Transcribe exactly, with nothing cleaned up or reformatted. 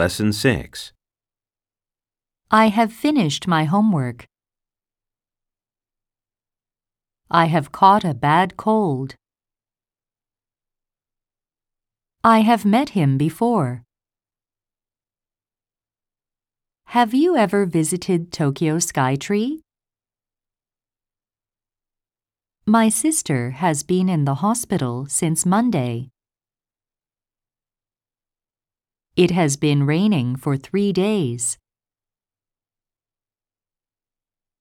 Lesson six. I have finished my homework. I have caught a bad cold. I have met him before. Have you ever visited Tokyo Skytree? My sister has been in the hospital since Monday. It has been raining for three days.